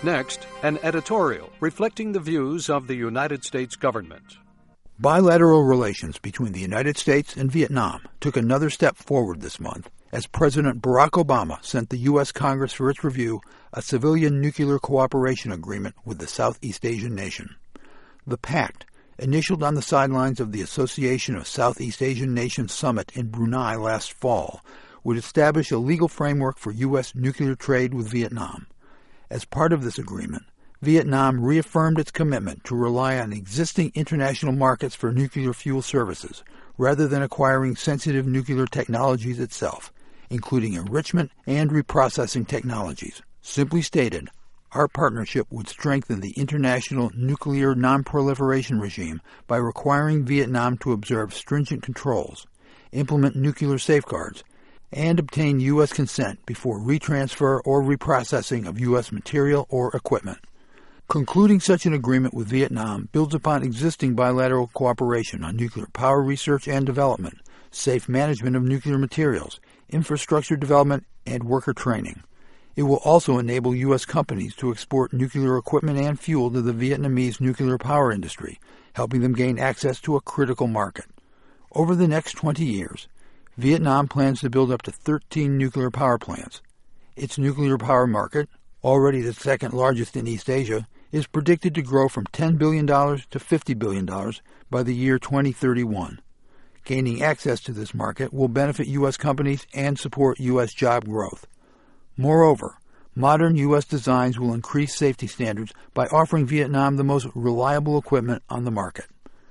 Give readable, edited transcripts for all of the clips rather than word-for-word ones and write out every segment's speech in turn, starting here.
Next, an editorial reflecting the views of the United States government. Bilateral relations between the United States and Vietnam took another step forward this month as President Barack Obama sent the U.S. Congress for its review a civilian nuclear cooperation agreement with the Southeast Asian nation. The pact, initialed on the sidelines of the Association of Southeast Asian Nations Summit in Brunei last fall, would establish a legal framework for U.S. nuclear trade with Vietnam. As part of this agreement, Vietnam reaffirmed its commitment to rely on existing international markets for nuclear fuel services, rather than acquiring sensitive nuclear technologies itself, including enrichment and reprocessing technologies. Simply stated, our partnership would strengthen the international nuclear non-proliferation regime by requiring Vietnam to observe stringent controls, implement nuclear safeguards, and obtain U.S. consent before retransfer or reprocessing of U.S. material or equipment. Concluding such an agreement with Vietnam builds upon existing bilateral cooperation on nuclear power research and development, safe management of nuclear materials, infrastructure development, and worker training. It will also enable U.S. companies to export nuclear equipment and fuel to the Vietnamese nuclear power industry, helping them gain access to a critical market. Over the next 20 years, Vietnam plans to build up to 13 nuclear power plants. Its nuclear power market, already the second largest in East Asia, is predicted to grow from $10 billion to $50 billion by the year 2031. Gaining access to this market will benefit U.S. companies and support U.S. job growth. Moreover, modern U.S. designs will increase safety standards by offering Vietnam the most reliable equipment on the market.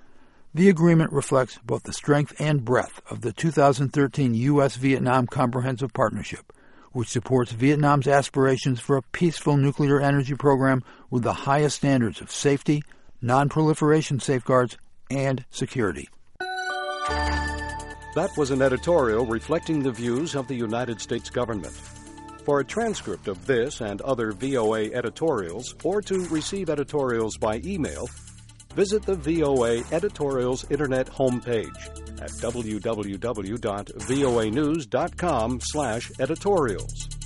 The agreement reflects both the strength and breadth of the 2013 U.S.-Vietnam Comprehensive Partnership, which supports Vietnam's aspirations for a peaceful nuclear energy program with the highest standards of safety, non-proliferation safeguards, and security. That was an editorial reflecting the views of the United States government. For a transcript of this and other VOA editorials, or to receive editorials by email, visit the VOA Editorials Internet homepage at www.voanews.com/editorials.